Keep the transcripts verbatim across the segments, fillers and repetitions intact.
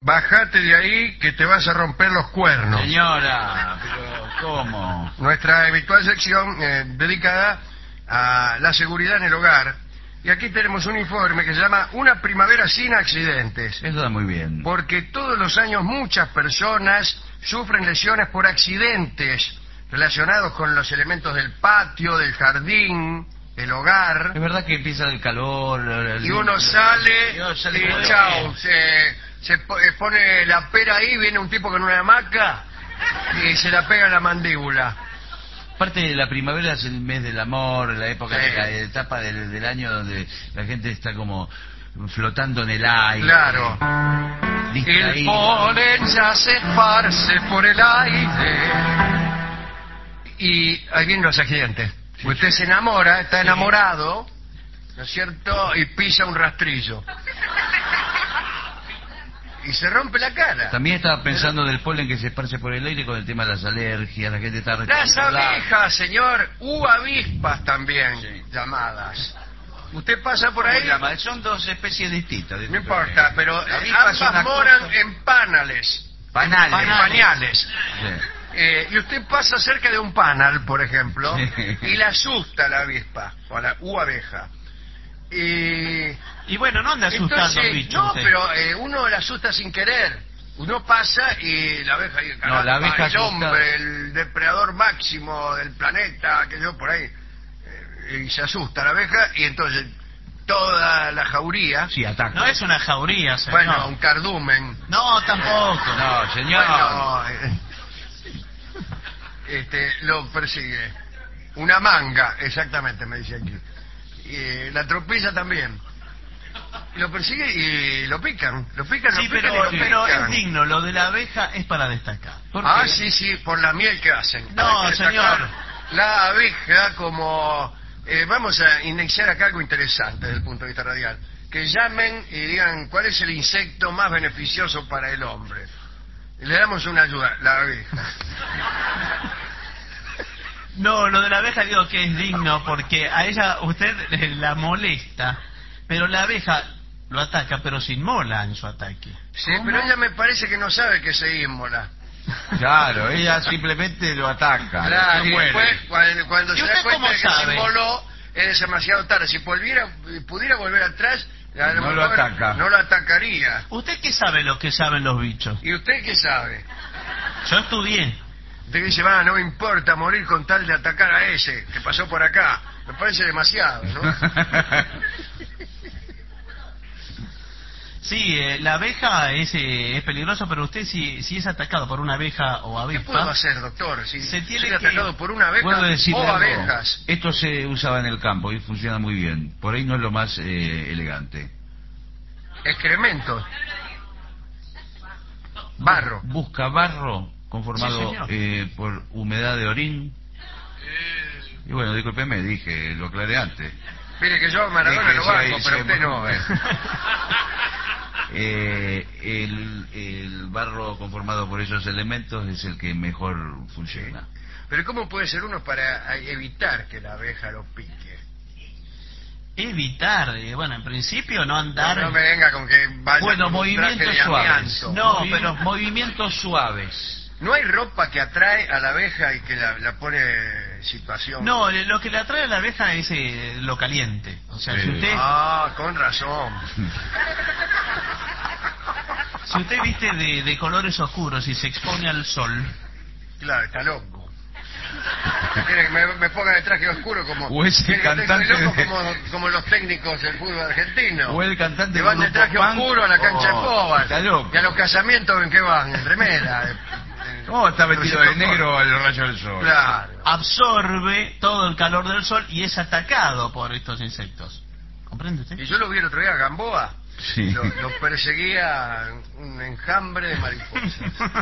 Bájate de ahí que te vas a romper los cuernos. Señora, pero ¿cómo? Nuestra habitual sección eh, dedicada a la seguridad en el hogar. Y aquí tenemos un informe que se llama Una primavera sin accidentes. Eso está muy bien. Porque todos los años muchas personas sufren lesiones por accidentes relacionados con los elementos del patio, del jardín, el hogar. Es verdad que empieza el calor. El... Y uno sale, Yo sale y por el- chao, se, se po- eh, pone la pera ahí, viene un tipo con una hamaca y se la pega en la mandíbula. Aparte de la primavera es el mes del amor, la época, Sí. de la etapa del, del año donde la gente está como flotando en el aire. Claro. El Distraída. polen ya se esparce por el aire. Y ahí vienen los accidentes. Usted se enamora, está enamorado, ¿no es cierto? Y pisa un rastrillo. Y se rompe la cara. También estaba pensando del polen que se esparce por el aire con el tema de las alergias, la gente está... Las abejas, señor, u avispas también, Sí. llamadas. Usted pasa por ¿Cómo ahí, se llama? Son dos especies distintas. no importa, pero La eh, avispa es ambas una moran cosa- en panales, Panales. en pañales. Sí. Eh, y usted pasa cerca de un panal, por ejemplo, Sí. y le asusta a la avispa, o a la u abeja. Y Y bueno, no anda asustando entonces, bichos. no, usted. pero eh, uno la asusta sin querer. Uno pasa y la abeja, y, No, la abeja el asusta. hombre, el depredador máximo del planeta, que yo por ahí, eh, y se asusta la abeja, y entonces toda la jauría, Sí, ataca. No es una jauría, señor. bueno, un cardumen, No, tampoco. No, señor. bueno, eh, este, lo persigue. Una manga, exactamente, me dice aquí. Y eh, la tropilla también. Y lo persigue y lo pican, lo pican, Sí, lo pican pero, y lo pero pican. es digno. Lo de la abeja es para destacar. ¿Por Ah, qué? sí, sí, por la miel que hacen. No, Hay que señor. destacar La abeja como... eh, vamos a iniciar acá algo interesante desde el punto de vista radial. Que llamen y digan cuál es el insecto más beneficioso para el hombre. Y le damos una ayuda, la abeja. No, lo de la abeja digo que es digno porque a ella usted eh, la molesta, pero la abeja lo ataca, pero se inmola en su ataque. Sí, pero ella me parece que no sabe que se inmola. Claro, ella simplemente lo ataca. Claro, no y muere. después, cuando, cuando ¿Y se da usted cuenta cómo de que se sabe? inmoló, es demasiado tarde. Si volviera, pudiera volver atrás, a No lo mejor ataca. no lo atacaría. ¿Usted qué sabe lo que saben los bichos? ¿Y usted qué sabe? Yo estudié. Usted dice, va, no me importa morir con tal de atacar a ese que pasó por acá. Me parece demasiado, ¿no? Sí, eh, la abeja es, eh, es peligroso, pero usted si, si es atacado por una abeja o ¿Qué puedo avispa, hacer, doctor? Si Se tiene soy que- atacado por una abeja Puedo decirle o algo. abejas. Esto se usaba en el campo y funciona muy bien. Por ahí no es lo más eh, elegante. Excrementos. Barro. Busca barro conformado Sí, señor. eh, por humedad de orín. Y bueno, discúlpeme, dije, lo aclaré antes. Mire que yo a Maradona Dije, lo sí, banco, sí, pero usted no. eh. Eh, el, el barro conformado por esos elementos es el que mejor funciona. Pero ¿cómo puede ser uno para evitar que la abeja lo pique? evitar, eh, bueno, en principio no andar... No me venga con que vaya Bueno, con un traje movimientos de suaves. amianto. No, Movi- pero- movimientos suaves. ¿No hay ropa que atrae a la abeja y que la, la pone en situación? No, eh, lo que le atrae a la abeja es eh, lo caliente. O sea, Sí. si usted Ah, con razón. si usted viste de, de colores oscuros y se expone al sol, Claro, está loco. Quiere que me, me ponga el traje oscuro como... O ese quiere que esté cantante loco de- como, como los técnicos del fútbol argentino. O el cantante Que del van de grupo traje punk. oscuro a la cancha Oh, de fútbol. está loco. Y a los casamientos, ¿en qué van? En remera. en- en- ¿Cómo está vestido de no sé cómo. negro al rayo del sol? Claro. absorbe todo el calor del sol y es atacado por estos insectos. ¿Comprende usted? Y yo lo vi el otro día a Gamboa. Sí. Lo, lo perseguía un enjambre de mariposas.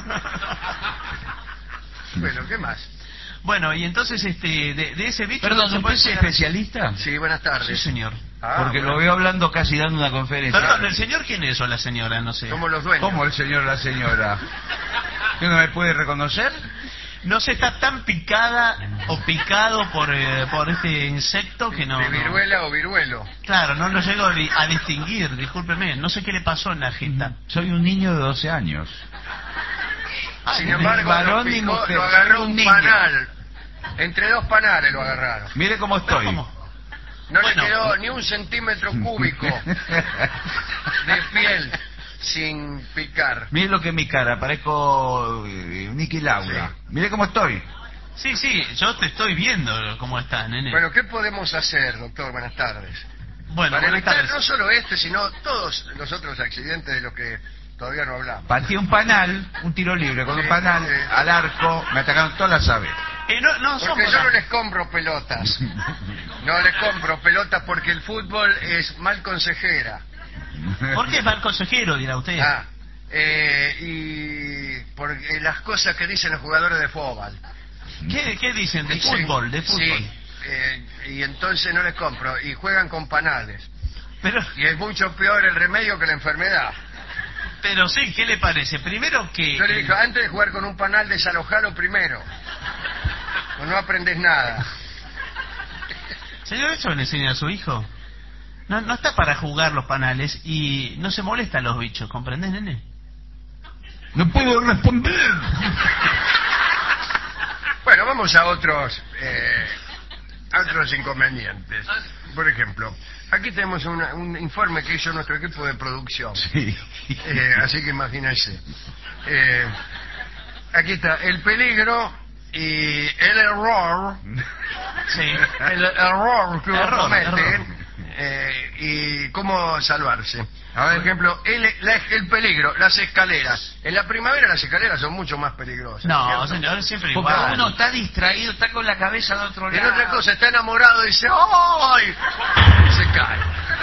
Bueno, ¿qué más? Bueno, y entonces este de, de ese bicho... Perdón, se ¿usted puede es llegar- especialista? Sí, buenas tardes. Sí, señor. Ah, Porque bueno. lo veo hablando casi dando una conferencia. Perdón, ¿el señor quién es o la señora? No sé. Somos los dueños. ¿Cómo el señor o la señora? ¿Que no me puede reconocer? no se está tan picada o picado por, eh, por este insecto que no... ¿De no- viruela o viruelo? Claro, no lo llego a, di- a distinguir, discúlpeme, no sé qué le pasó en la jeta. Soy un niño de doce años. Sin ni embargo, varón lo, ni picó- mujer, lo agarró soy un un niño. panal. Entre dos panales lo agarraron. Mire cómo estoy. ¿Cómo? No Bueno. le quedó ni un centímetro cúbico de piel sin picar. Mire lo que es mi cara, parezco eh, Nicky Laura. Sí. Mire cómo estoy. Sí, sí, yo te estoy viendo cómo está, nene. Bueno, ¿qué podemos hacer, doctor? Buenas tardes. Bueno, Para buenas evitar tardes. no solo este, sino todos los otros accidentes de los que todavía no hablamos. Partí un panal, un tiro libre con Sí, un panal sí. al arco, me atacaron todas las aves. Eh, no, no Porque somos... yo no les compro pelotas. No les compro pelotas porque el fútbol es mal consejera. ¿Por qué mal consejero, dirá usted? Ah, eh, y porque las cosas que dicen los jugadores de fútbol. ¿Qué, ¿Qué dicen? De Dicen- fútbol, de fútbol. Sí, eh, y entonces no les compro. Y juegan con panales. Pero, Y es mucho peor el remedio que la enfermedad. pero sí, ¿qué le parece? Primero que... Yo le dije, antes de jugar con un panal, desalojalo primero. O no aprendes nada. Señor, ¿eso le enseña a su hijo? No, no está para jugar los panales y no se molestan los bichos, ¿comprendés, nene? No puedo responder. Bueno, vamos a otros, eh, a otros inconvenientes. Por ejemplo, aquí tenemos una- un informe que hizo nuestro equipo de producción. Sí. Eh, así que imagínense. Eh, aquí está, el peligro y el error, Sí. el error que uno Error, comete error. eh, y cómo salvarse. A ver. Por ejemplo, el, la- el peligro, las escaleras. En la primavera las escaleras son mucho más peligrosas. No, ¿cierto? señor, es siempre Porque igual. uno está distraído, está con la cabeza de otro Y lado. otra cosa, está enamorado y dice ¡ay! Y se cae.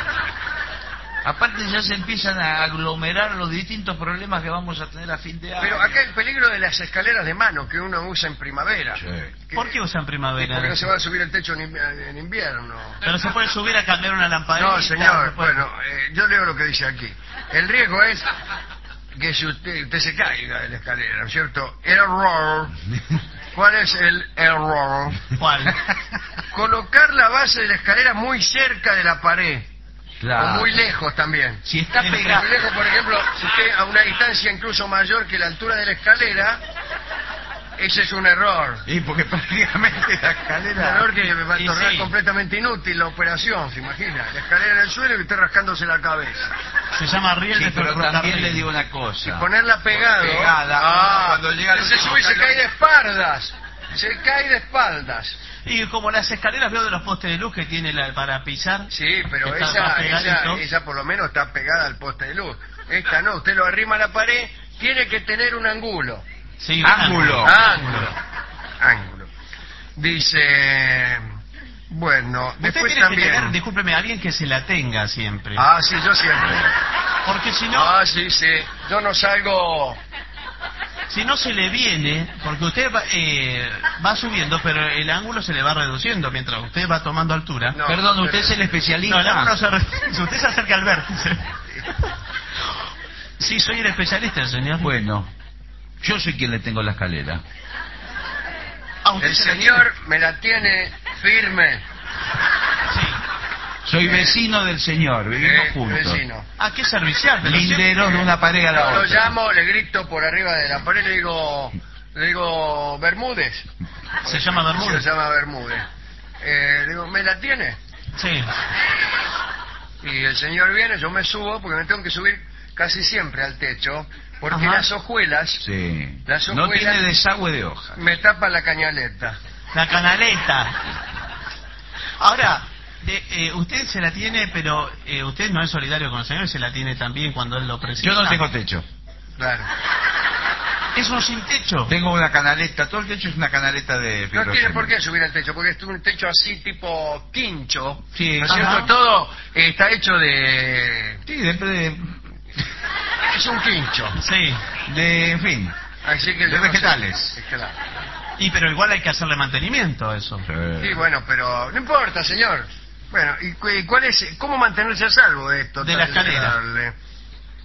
Aparte ya se empiezan a aglomerar los distintos problemas que vamos a tener a fin de año. Pero acá el peligro de las escaleras de mano que uno usa en primavera. Sí. Que- ¿Por qué usan primavera? Porque no se va a subir el techo en, invi- en invierno. Pero se puede subir a cambiar una lamparita. No, señor. se puede- Bueno, eh, yo leo lo que dice aquí. El riesgo es que si usted, usted se caiga de la escalera, ¿no es cierto? Error. ¿Cuál es el error? ¿Cuál? Colocar la base de la escalera muy cerca de la pared. Claro. O muy lejos también. Si está Entre- pegado. Muy lejos, por ejemplo, si usted a una distancia incluso mayor que la altura de la escalera, ese es un error. Y porque prácticamente la Un escalera. error que va a Y tornar sí. completamente inútil la operación, ¿se imagina? La escalera en el suelo y usted rascándose la cabeza. Se llama riel Sí, de pero ferrocarril. también le digo una cosa. Y ponerla pegado. Pegada, Ah, cuando llega al se último sube y se escalón. cae de espaldas. Se cae de espaldas. Y como las escaleras veo de los postes de luz que tiene la, para pisar. Sí, pero Está esa, más esa, pegadito. esa por lo menos está pegada al poste de luz. Esta no, usted lo arrima a la pared, tiene que tener un ángulo. Sí, Ángulo. Ángulo. Ángulo. Dice, bueno, Usted después tiene que tener, también... discúlpeme, alguien que se la tenga siempre. Ah, sí, yo siempre. Porque si no, Ah, sí, sí. Yo no salgo... si no se le viene, porque usted va, eh, va subiendo, pero el ángulo se le va reduciendo mientras usted va tomando altura. No, Perdón, usted pero- es el especialista. No, el ángulo se re- si usted se acerca al vértice. Sí, soy el especialista, señor. Bueno, yo soy quien le tengo la escalera. Ah, usted El se la señor me la tiene firme. tiene. Sí. Soy vecino del señor, vivimos Eh, juntos. vecino. Ah, qué servicial. Pero Linderos de una pared a la Yo lo otra. llamo, le grito por arriba de la pared, le digo, le digo Bermúdez. siempre- Se llama Se Bermúdez. llama Bermúdez. Eh, le digo, ¿me la tiene? Sí. Y el señor viene, yo me subo, porque me tengo que subir casi siempre al techo, porque Ajá. las hojuelas Sí. Las No hojuelas- tiene desagüe de hoja. me tapan la cañaleta. La canaleta. Ahora, de- eh, usted se la tiene, pero eh, usted no es solidario con el señor y se la tiene también cuando él lo precisa. Yo no tengo techo. Claro. Es un sin techo. Tengo una canaleta. Todo el techo es una canaleta de No tiene fibrocemento. por qué subir al techo, porque es un techo así tipo quincho. Sí, ¿No es ajá. cierto? Todo está hecho de... Sí, de, de, Es un quincho. Sí. de- en fin. Así que De yo no sé. vegetales. Claro. Y pero igual hay que hacerle mantenimiento a eso. Sí, bueno, pero no importa, señor. Bueno, ¿y cu- y cuál es, cómo mantenerse a salvo de esto? De la tan escalera. desagradable?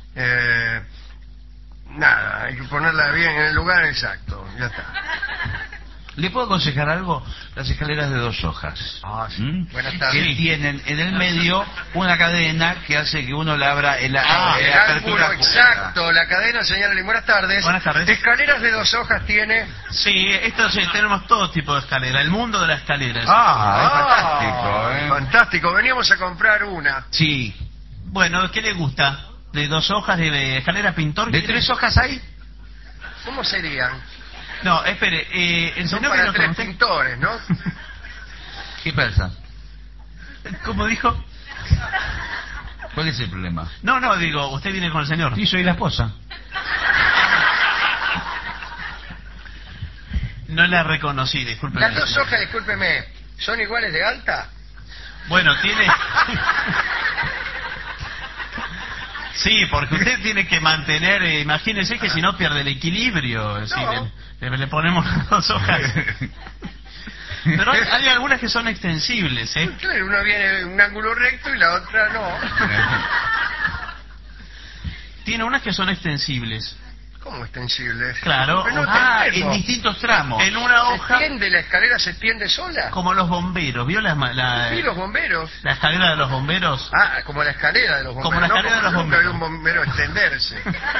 Eh, nada, hay que ponerla bien en el lugar exacto, ya está. ¿Le puedo aconsejar algo? Las escaleras de dos hojas. Ah, sí. ¿Mm? Buenas tardes. Que tienen en el medio una cadena que hace que uno le abra el, Ah, eh, el apertura ángulo justa. exacto, la cadena señala. Buenas tardes. Buenas tardes. Escaleras de dos hojas tiene. Sí, esto sí, tenemos todo tipo de escalera, el mundo de la escalera. Ah, es Ah, fantástico, ¿eh? fantástico. Veníamos a comprar una. Sí. Bueno, ¿qué le gusta? ¿De dos hojas de, de escalera pintor? ¿De ¿Quiere? tres hojas hay? ¿Cómo serían? No, espere, eh, el Son señor para vino tres con usted. pintores, ¿no? ¿Qué pasa? ¿Cómo dijo? ¿Cuál es el problema? No, no, digo, usted viene con el señor. Sí, soy la esposa. No la reconocí, disculpe. Las dos hojas, discúlpeme, ¿son iguales de alta? Bueno, tiene... Sí, porque usted tiene que mantener, eh, imagínese que si no pierde el equilibrio, es decir, No. le, le- le ponemos las dos hojas. Pero hay, hay algunas que son extensibles, ¿eh? Claro, una viene en un ángulo recto y la otra no. Tiene unas que son extensibles. ¿Cómo extensibles? Claro. Pero no te Ah, entiendo. en distintos tramos. En una ¿Se hoja, tiende la escalera, se tiende sola? como los bomberos, ¿vio la, la, ¿Y los bomberos? la escalera de los bomberos? Ah, como la escalera de los bomberos. Como la No, escalera de los nunca vi bomberos. un bombero extenderse.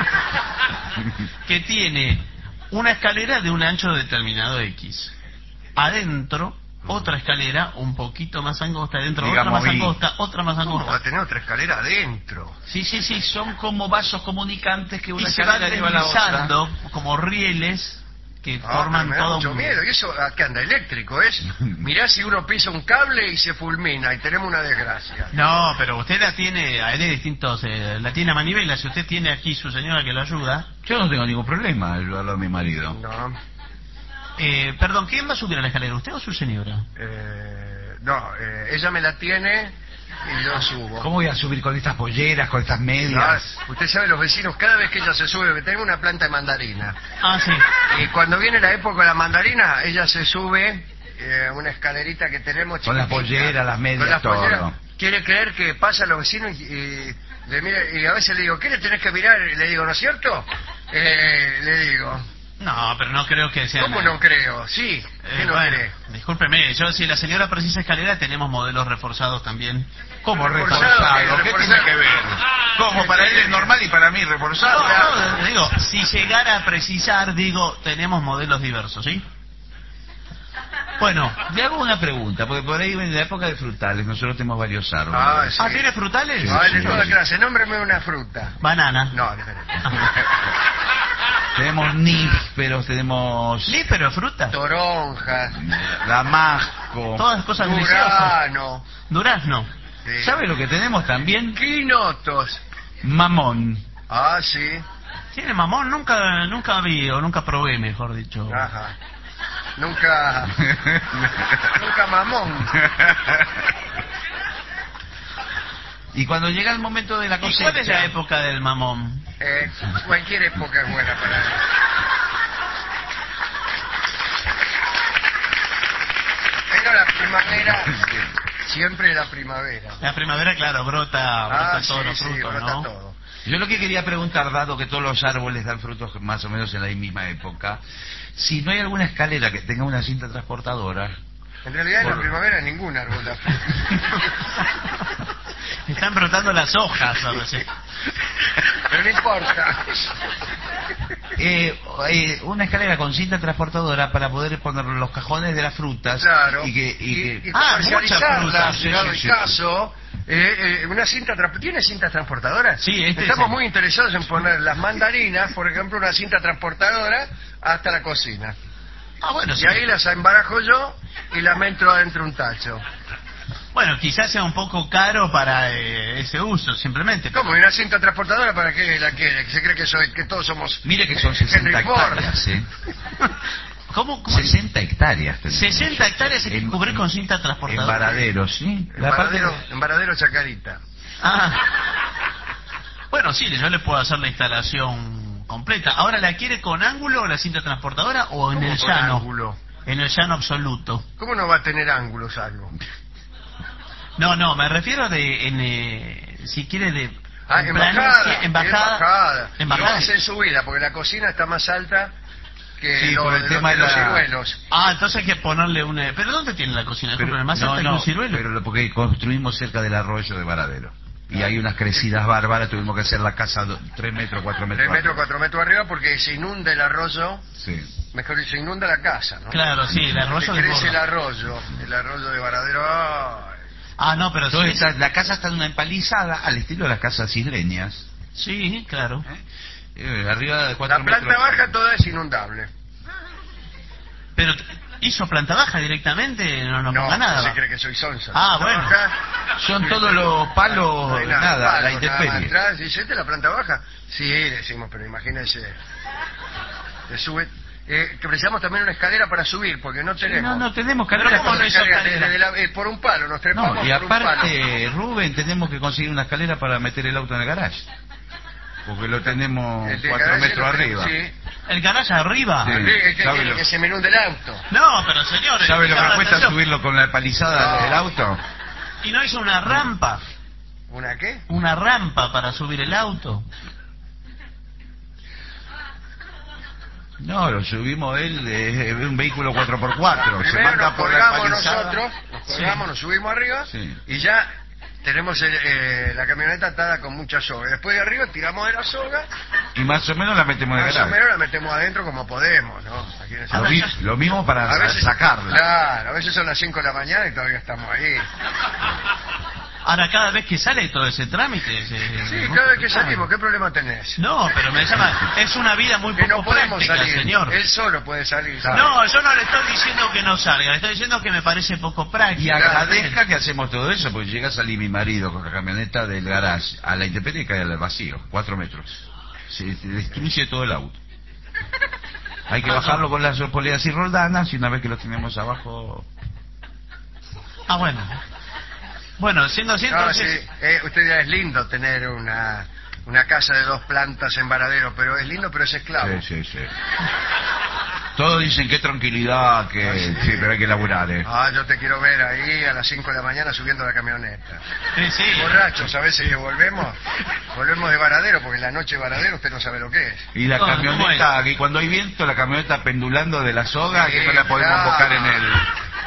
Que tiene una escalera de un ancho determinado X. Adentro, otra escalera un poquito más angosta, adentro otra Digamos, más y- angosta, otra más ¿Cómo va a angosta. tener otra escalera adentro? Sí, sí, sí, son como vasos comunicantes que Y una se van escalera lleva a la otra. deslizando como rieles que Ah, forman pero me da todo mucho un... miedo. ¿Y eso a qué anda? ¿Eléctrico es? Mirá si uno pisa un cable y se fulmina y tenemos una desgracia. No, pero usted la tiene, hay de distintos, eh, la tiene a manivela. Si usted tiene aquí su señora que lo ayuda. Yo no tengo ningún problema en ayudarlo a mi marido. No, Eh, perdón, ¿quién va a subir a la escalera, usted o su señora? eh, no, eh, ella me la tiene y yo subo. ¿Cómo voy a subir con estas polleras, con estas Ah, medias? usted sabe, los vecinos, cada vez que ella se sube, tenemos una planta de mandarina. Ah, sí. Y cuando viene la época de la mandarina, ella se sube eh, una escalerita que tenemos Con las chiquitita. polleras, las medias, Con las todo. polleras. Quiere creer que pasa a los vecinos y, y le mira- y a veces le digo, ¿qué le tenés que mirar? Y le digo, ¿no es cierto? Eh, le digo, No, pero no creo que sea... ¿cómo nada. no creo? Sí, ¿qué Eh, no bueno, cree? discúlpeme, yo si la señora precisa escalera tenemos modelos reforzados también. ¿Cómo Reforzado, reforzado? ¿Qué reforzado. tiene que ver? ¿Cómo? Para él es normal y para mí reforzado. No, no, digo, si llegara a precisar, digo, tenemos modelos diversos, ¿sí? Bueno, Le hago una pregunta, porque por ahí en la época de frutales nosotros tenemos varios árboles. Ah, sí. ¿ah, tiene frutales? Ah, de sí. toda clase, nómbreme una fruta. Banana. No, diferente. Tenemos nísperos, tenemos Sí, pero fruta. Toronja, damasco, Todas cosas deliciosas. Urano, Durazno. sí. ¿sabe lo que tenemos también? Quinotos. Mamón. Ah, sí. ¿Tiene mamón? Nunca, nunca vi, o nunca probé, mejor dicho. Ajá. Nunca, nunca mamón. Y cuando llega el momento de la ¿Y cosecha... cuál es la época del mamón? Eh, cualquier época es buena para él. Pero la primavera, siempre la primavera. La primavera, claro, brota, brota Ah, sí, todos los sí, frutos, brota ¿no? todo. Yo lo que quería preguntar, dado que todos los árboles dan frutos más o menos en la misma época, si no hay alguna escalera que tenga una cinta transportadora... En realidad en la Por- primavera ningún árbol da fruta. Están brotando las hojas, ahora sí. Pero no importa. Eh, eh, una escalera con cinta transportadora para poder poner los cajones de las frutas Claro. y que, y que- y Ah, comercializarla, muchas frutas, llegado sí, el sí, caso. eh, eh, una cinta tra- ¿Tiene cintas transportadoras? Sí, este Estamos sí. muy interesados en poner las mandarinas, por ejemplo, una cinta transportadora hasta la cocina. Ah, bueno, sí. Y ahí las embarajo yo y las meto adentro de un tacho. Bueno, quizás sea un poco caro para eh, ese uso, simplemente. ¿Cómo? ¿Y una cinta transportadora para qué la quiere? ¿Que se cree que, soy, que todos somos... Mire que son eh, sesenta Henry Ford? hectáreas, ¿eh? ¿Cómo? cómo? sesenta hectáreas tenemos. sesenta hectáreas hay que En- cubrir con cinta En transportadora. Varaderos, ¿sí? En La parte Varadero, en Varadero Chacarita. Ah. Bueno, sí, yo le puedo hacer la instalación completa. Ahora, ¿la quiere con ángulo la cinta transportadora o en ¿Cómo el con llano? ángulo? En el llano absoluto. ¿Cómo no va a tener ángulos algo? No, no, me refiero de, en, eh, si quiere de... Ah, en plano, embajada. sí, embajada. Embajada. Embajada. Y vamos en subida, porque la cocina está más alta que Sí, lo- por el lo- tema de los la- ciruelos. Ah, entonces hay que ponerle un... ¿Pero dónde tiene la cocina? Pero- Disculpe, ¿más no, alta que no, un ciruelo? pero lo- porque construimos cerca del arroyo de Varadero. Y hay unas crecidas bárbaras, tuvimos que hacer la casa do- tres metros, cuatro metros. Tres metros, arriba. cuatro metros arriba porque se inunda el arroyo, Sí. mejor dicho, se inunda la casa, ¿no? Claro, sí, el arroyo Que crece el desborda. arroyo, el arroyo de Varadero. Ay. Ah, no, pero Entonces, sí. esta- la casa está en una empalizada al estilo de las casas isleñas. Sí, claro. ¿eh? Eh, arriba de cuatro La planta metros. baja toda es inundable. Pero t- hizo planta baja directamente, no, no, ponga nada. se va. cree que soy sonsa. Ah, Planta bueno. baja, Son todos los palos, no hay nada, palos, la intemperie. nada más atrás. Dice, ¿esta es la planta baja? Sí, decimos, pero imagínense. Se sube. Eh, que precisamos también una escalera para subir, porque no tenemos. No, no tenemos Pero carrera. ¿cómo no hizo Escalera, escalera? desde la- eh, por un palo, nos trepamos No, y por un palo. aparte, Rubén, tenemos que conseguir una escalera para meter el auto en el garage. Porque lo tenemos El de cuatro garaje metros lo tenemos, arriba. sí. El garaje arriba. Sí. Sí, es que, ¿sabe que- lo- que se me inunde el auto. No, pero señores. ¿Sabe lo que llama la cuesta atención. subirlo con la palizada No. del auto? Y no hizo una rampa. ¿Una qué? Una rampa para subir el auto. No, lo subimos él, es un vehículo cuatro por cuatro. Se Primero manda nos por la colgamos palizada. nosotros, nos Sí. colgamos, nos subimos arriba Sí. y ya tenemos el- eh, la camioneta atada con mucha soga. Después de arriba tiramos de la soga, Y más o menos la metemos en el más o garage. menos la metemos adentro como podemos, ¿no? Aquí en ese- Lo, mi- lo mismo para a veces, sacarla. claro, a veces son las cinco de la mañana y todavía estamos ahí. Ahora, cada vez que sale todo ese trámite... se- Sí, cada vez que salimos, ¿qué problema tenés? No, pero me llama... Es una vida muy Que poco no podemos práctica, salir, señor. él solo puede salir. ¿sabe? No, yo no le estoy diciendo que no salga, le estoy diciendo que me parece poco Y práctica. agradezca que hacemos todo eso, porque llega a salir mi marido con la camioneta del garage a la intemperie y cae al vacío, cuatro metros. Se destruye todo el auto. Hay que bajarlo con las poleas y roldanas y una vez que lo tenemos abajo... Ah, bueno. Bueno, siendo así, No, entonces... sí, eh, usted dirá, es lindo tener una, una casa de dos plantas en Varadero, pero es lindo, pero es esclavo. Sí, sí, sí. Todos dicen qué tranquilidad, que sí, pero hay que laburar, ¿eh? Ah, yo te quiero ver ahí a las cinco de la mañana subiendo la camioneta. Sí, sí. Borrachos, a veces que volvemos, volvemos de Varadero, porque en la noche de Varadero usted no sabe lo que es. Y la ¿Cómo- camioneta, cómo que cuando hay viento, la camioneta pendulando de la soga, Sí, que no la podemos claro. buscar en el...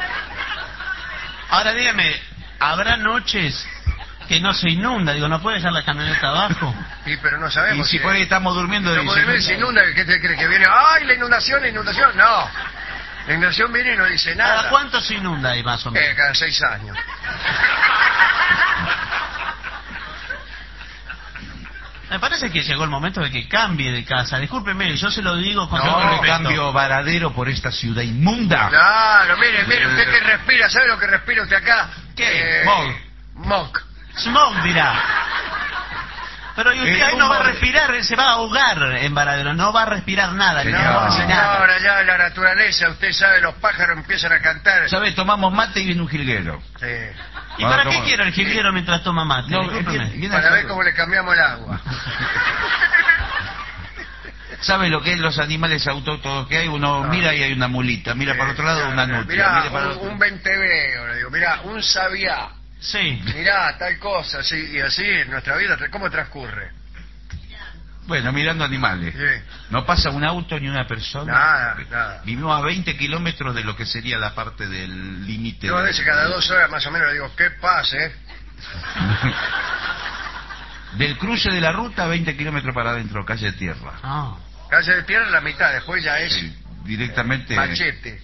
Ahora dígame, ¿habrá noches que no se inunda? Digo, ¿no puede dejar la camioneta abajo? Sí, pero no Y sabemos. si por ahí estamos durmiendo... no y podemos, se inunda, ¿qué te cree? Que viene, ¡ay, la inundación, la inundación! No, la inundación viene y no dice ¿Cada nada. cuánto se inunda ahí más o menos? Eh, cada seis años. Me parece que llegó el momento de que cambie de casa. Discúlpeme, yo se lo digo con Yo todo no respeto. cambio Varadero por esta ciudad inmunda. Claro, mire, mire, usted que respira, ¿sabe lo que respira usted acá? ¿Qué? Eh, Smog. Smog. Smog dirá. Pero y usted Eh, ahí no va a humo. respirar, se va a ahogar en Varadero, no va a respirar nada, Señor. no, No, ni nada. señora, ya la naturaleza, usted sabe, los pájaros empiezan a cantar. ¿Sabes? Tomamos mate y viene un jilguero. Sí. ¿Y Ah, para qué ¿cómo? quiere el jilguero mientras toma mate? No, Discúlpeme. viene- viene Para a- ver cómo le cambiamos el agua. ¿Sabe lo que es los animales autóctonos que hay? Uno No. mira y hay una mulita, mira para otro lado una nutria, Mirá, mira para un, otro. un venteveo, le digo, mirá, un sabiá, Sí. mirá, tal cosa, sí, y así en nuestra vida, ¿cómo transcurre? Bueno, mirando animales. Sí. No pasa un auto ni una persona. Nada, nada. Vivimos a veinte kilómetros de lo que sería la parte del límite. Yo a veces cada dos horas más o menos le digo, ¿qué pase? Del cruce de la ruta, veinte kilómetros para adentro, calle tierra. Ah. Calle de tierra la mitad, después ya es Sí, directamente. machete.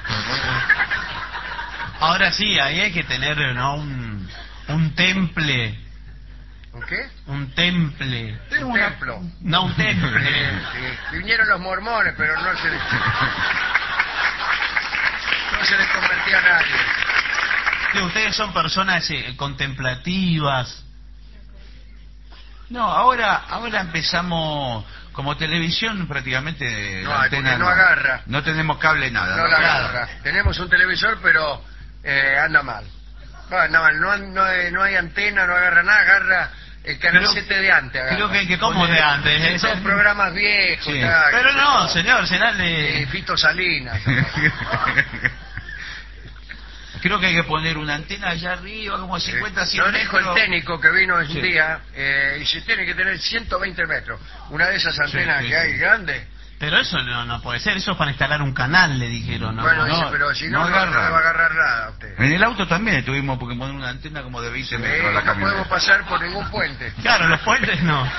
Ahora sí, ahí hay que tener, ¿no? Un, un temple. ¿Un qué? Un temple. Un templo. No, un Sí, temple. sí. Vinieron los mormones, pero no se les... No se les convertía a nadie. Que ustedes son personas eh, contemplativas. No, ahora, ahora empezamos como televisión prácticamente. No, la porque antena no agarra. No tenemos cable nada. No la Claro. agarra. Tenemos un televisor, pero eh, anda mal. No, anda mal. No, no, hay- no hay antena, no agarra nada, agarra el canal Creo- siete de antes. agarra. Creo que hay que ¿Cómo poner- de antes? eh? Son programas viejos. Sí. tal, Pero qué sé no, yo. señor, será el Eh, de... Fito Salinas. Creo que hay que poner una antena allá arriba, como cincuenta, cien Lo dijo metros. el técnico que vino un Sí. día, eh, y se tiene que tener ciento veinte metros. Una de esas antenas sí, que sí. hay grande, Pero eso no, no puede ser, eso es para instalar un canal, le dijeron. No, bueno, no, dice, pero si no, no no, agarra. no va a agarrar nada usted. En el auto también tuvimos porque poner una antena como de veinte Eh, metros a la no camioneta. podemos pasar por ningún puente. Claro, los puentes no.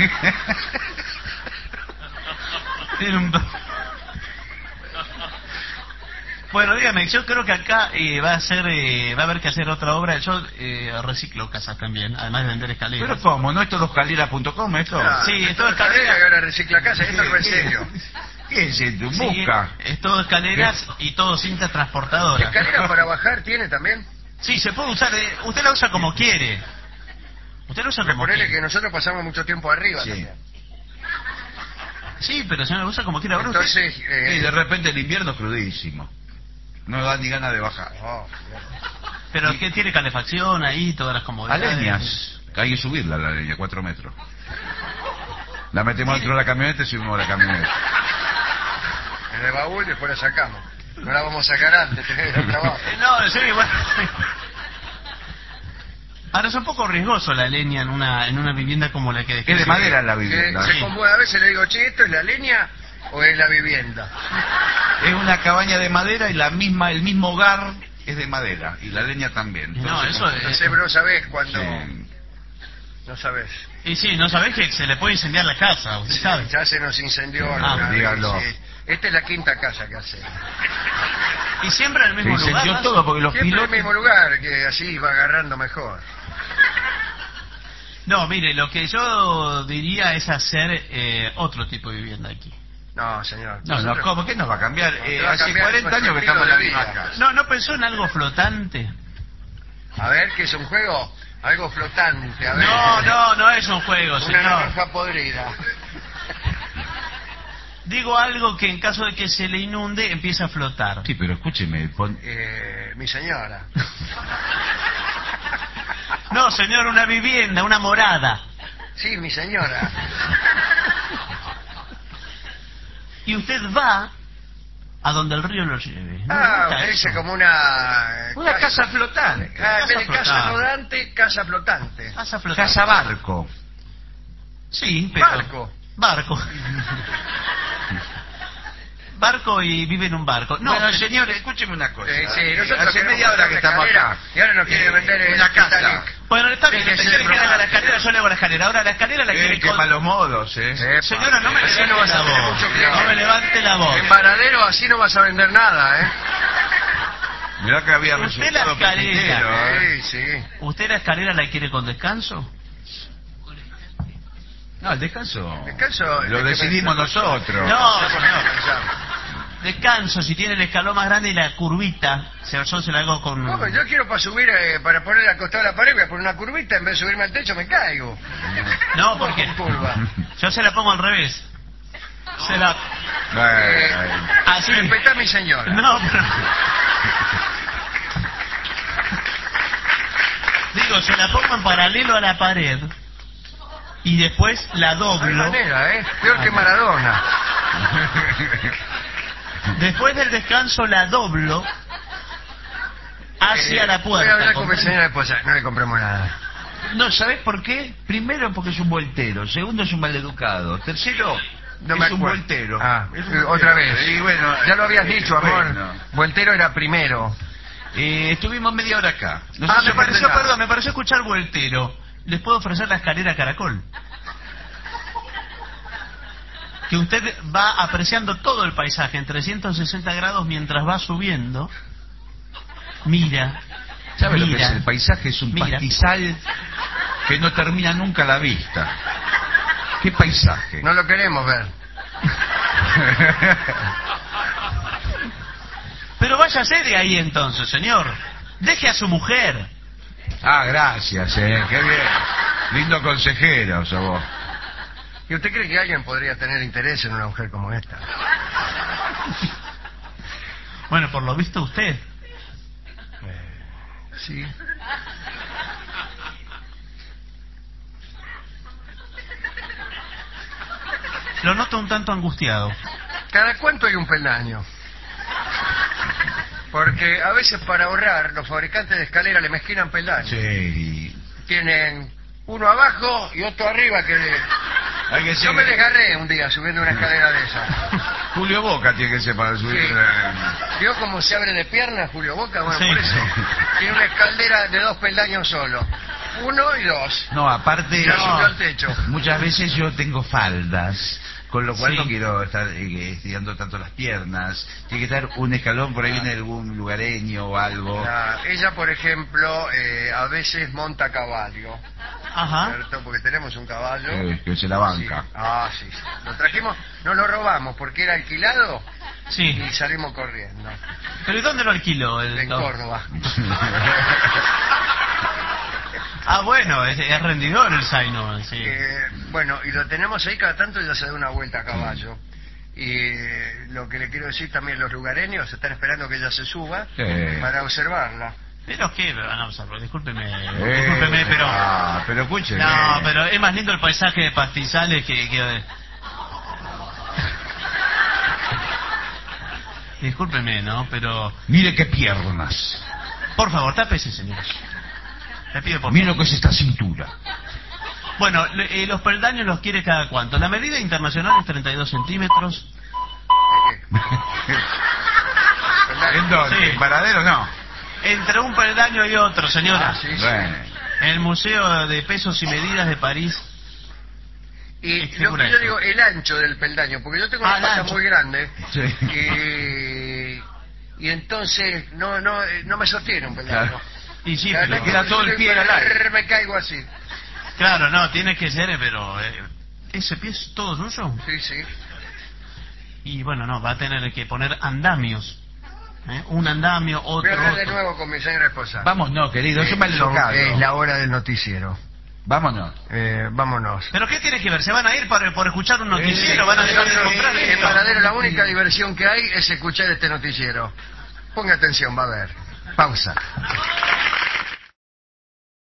Tiene un... Bueno, dígame, yo creo que acá eh, va a ser, eh, va a haber que hacer otra obra. Yo eh, reciclo casas también, además de vender escaleras. Pero ¿cómo? ¿No es todo escalera punto com esto? Ah, Sí, esto esto es es escalera escalera. y ahora recicla casa, esto no es serio. ¿Qué es esto? Sí, Busca. es todo escaleras y todo cinta transportadora. ¿Escalera para bajar tiene también? Sí, se puede usar, eh, usted la usa como quiere. Usted la usa como Ponele quiere. que nosotros pasamos mucho tiempo arriba Sí. también. Sí, pero señor, la usa como quiere. Ahora usted- Entonces, eh, Y de repente el invierno es crudísimo. No da ni ganas de bajar. oh, Pero que tiene calefacción ahí, todas las A comodidades. leñas. Hay que subirla la leña, cuatro metros. La metemos dentro de la camioneta y subimos la camioneta. en el baúl después la sacamos. No la vamos a sacar antes, tenés que ir al trabajo. Eh, No, sí, bueno. Ahora es un poco riesgoso la leña en una en una vivienda como la que Es de madera la Que vivienda. se Sí. conmueve, a veces le digo, che, ¿esto es la leña o es la vivienda? Es una cabaña de madera y la misma, el mismo hogar es de madera. Y la leña también. No, Entonces, eso No es... sé, pero no sabés cuando... sí. No sabés. Y sí, no sabés que se le puede incendiar la casa, usted sabe. Ya se nos incendió. Ah, alguna vez, dígalo. sí. Esta es la quinta casa que hace. Y siempre en el Se mismo lugar. incendió ¿no? todo porque los Siempre en el pilotos... mismo lugar, que así va agarrando mejor. No, mire, lo que yo diría es hacer eh, otro tipo de vivienda aquí. No, señor. No, no, Nosotros- ¿cómo? ¿Qué nos va a cambiar? No, Eh, te va a hace cambiar cuarenta nuestro años que estamos en la estilo de misma vida. casa. No, ¿no pensó en algo flotante? A ver, ¿qué es un juego? Algo flotante, a ver. No, no, no es un juego, Una señor. naranja podrida. Digo algo que en caso de que se le inunde empiece a flotar. Sí, pero escúcheme, pon- Eh, mi señora. No, señor, una vivienda, una morada. Sí, mi señora. Y usted va a donde el río lo lleve. ¿No le Ah, gusta usted dice eso? como una... una casa flotante. Ah, en vez de Casa casa flotante. rodante, casa flotante. Casa flotante. Casa barco. Sí, pero... Barco. Barco. Barco y vive en un barco. No, bueno, pero- señor, escúcheme una cosa. Eh, sí, Eh, nosotros hace queremos media hora que hacer estamos escalera, acá. y ahora nos quiere Eh, vender el una casa. Titanic. Bueno, está bien, Sí, que usted se quiere que le haga la programa. escalera, yo le hago la escalera. Ahora la escalera la Eh, quiere qué con... malos modos, ¿eh? Epa. Señora, no me Así levante no vas a la tener voz. mucho No cliente. me levante la voz. En Varadero así no vas a vender nada, ¿eh? Mirá que había Usted resultado la escalera. petitero, ¿eh? Sí, sí. ¿Usted la escalera la quiere con descanso? No, el descanso. Descanso, Lo es que decidimos me- nosotros. No, No, señor. no. Descanso, si tiene el escalón más grande y la curvita, se yo se la hago con... No, pero yo quiero para subir, eh, para poner acostado a la pared, voy a poner una curvita, en vez de subirme al techo me caigo. No, porque Con curva. yo se la pongo al revés. Se la... Eh, Bueno. Así. Respetá a mi señora. No, pero... Digo, se la pongo en paralelo a la pared y después la No hay doblo. manera, ¿eh? Peor que Maradona. Después del descanso la doblo hacia Eh, la Voy a hablar puerta. con mi señora esposa. No le compramos nada. No, ¿sabés por qué? Primero, porque es un voltero. Segundo, es un maleducado. Tercero, No me es un acuerdo. voltero. Ah, Es un eh, voltero. otra vez. Y bueno, Ya lo habías eh, dicho, amor. bueno. Voltero era primero. Eh, estuvimos media hora acá. No Ah, se me sorprende pareció, nada. perdón, me pareció escuchar voltero. Les puedo ofrecer la escalera caracol. Que usted va apreciando todo el paisaje en trescientos sesenta grados mientras va subiendo. Mira, ¿Sabe lo que mira, es? El paisaje es un mira. pastizal que no termina nunca la vista. ¿Qué paisaje? No lo queremos ver. Pero váyase de ahí entonces, señor. Deje a su mujer. Ah, gracias, eh. Qué bien. Lindo consejero, sos vos. ¿Y usted cree que alguien podría tener interés en una mujer como esta? Bueno, por lo visto usted. Sí. Lo noto un tanto angustiado. ¿Cada cuánto hay un peldaño? Porque a veces para ahorrar los fabricantes de escalera le mezquinan peldaños. Sí. Tienen uno abajo y otro arriba que... Hay que Yo me desgarré un día subiendo una escalera de esas. Julio Boca tiene que ser para subir. Sí. ¿Vio cómo se abre de piernas Julio Boca? Bueno, Sí. por eso. Tiene una escalera de dos peldaños solo. Uno y dos. No, aparte, Ya No. subió al techo. muchas veces yo tengo faldas, con lo cual Sí. no quiero estar eh, estirando tanto las piernas. Tiene que estar un escalón, por ahí viene algún lugareño o algo. La- ella, por ejemplo, eh, a veces monta a caballo, Ajá. ¿cierto? Porque tenemos un caballo. Eh, que se la banca. Sí. Ah, sí, sí. Lo trajimos, nos lo robamos porque era alquilado Sí. y salimos corriendo. ¿Pero y dónde lo alquiló? El En do- Córdoba. Ah, bueno, es, es rendidor el Zaino, sí. Eh, bueno, y lo tenemos ahí cada tanto, ya se da una vuelta a caballo. Y eh, lo que le quiero decir también, los lugareños están esperando que ella se suba Sí. para observarla. Pero qué, vamos a ver, discúlpeme, Eh, discúlpeme, pero... Ah, pero escúcheme. No, pero es más lindo el paisaje de pastizales que... que... Discúlpeme, ¿no? Pero... Mire qué piernas. Por favor, tápese, señor. Le pido por Mire favor. lo que es esta cintura. Bueno, le- eh, los peldaños los quiere cada cuánto. La medida internacional es treinta y dos centímetros. ¿En dónde? Sí. ¿En Paradero? No. Entre un peldaño y otro, señora. Ah, sí, sí. Bueno. En el Museo de Pesos y Medidas de París. Y ¿Qué lo figura que yo eso? digo, el ancho del peldaño, porque yo tengo Ah, una el pata ancho. muy grande Sí. y, y entonces no no eh, no me sostiene un peldaño. Claro. Y sí, Cada pero... vez que queda todo el yo pie al aire. me caigo así. Claro, no, tiene que ser, pero... eh, ¿ese pie es todo suyo? Sí, sí. Y bueno, no, va a tener que poner andamios. ¿eh? Un andamio, Voy otro, a hablar de otro. nuevo con mi señora esposa. Vamos, no, querido, yo me Eh, alocado. Es la hora del noticiero. Vámonos. Eh, vámonos. ¿Pero qué tiene que ver? ¿Se van a ir por, por escuchar un noticiero? Eh, ¿Van a dejar de Nosotros, comprar en esto? Paradero la única diversión que hay es escuchar este noticiero. Ponga atención, va a ver. Pausa.